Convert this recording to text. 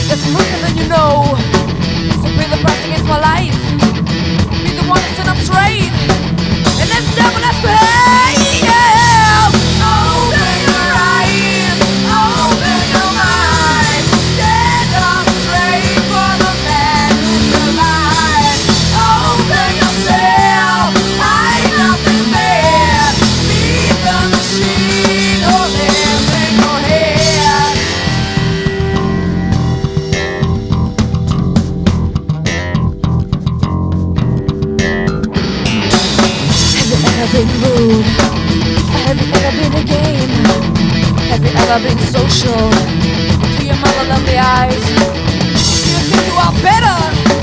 That's quicker than you know. So pay the price against my life. Be the one to set up straight. And let's never let's pay. Yeah. Open your eyes, open your mind. Stand up straight for the man who's alive. Open yourself, hide nothing there. Leave the machine or live in your head. Have you ever been rude? Have you ever been a game? Have you ever been social? Do your mother lovely eyes? Do you think you are better?